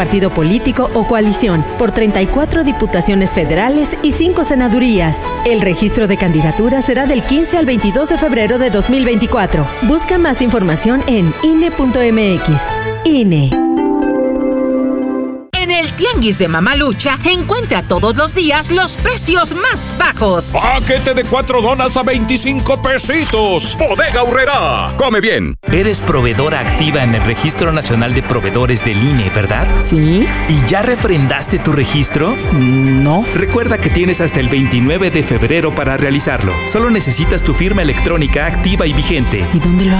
partido político o coalición, por 34 diputaciones federales y 5 senadurías. El registro de candidaturas será del 15 al 22 de febrero de 2024. Busca más información en INE.mx. INE. En el Tianguis de Mamalucha, encuentra todos los días los precios más bajos. Paquete de 4 donas a 25 pesitos. Bodega Aurrerá. Come bien. Eres proveedora activa en el Registro Nacional de Proveedores del INE, ¿verdad? Sí. ¿Y ya refrendaste tu registro? No. Recuerda que tienes hasta el 29 de febrero para realizarlo. Solo necesitas tu firma electrónica activa y vigente. ¿Y dónde lo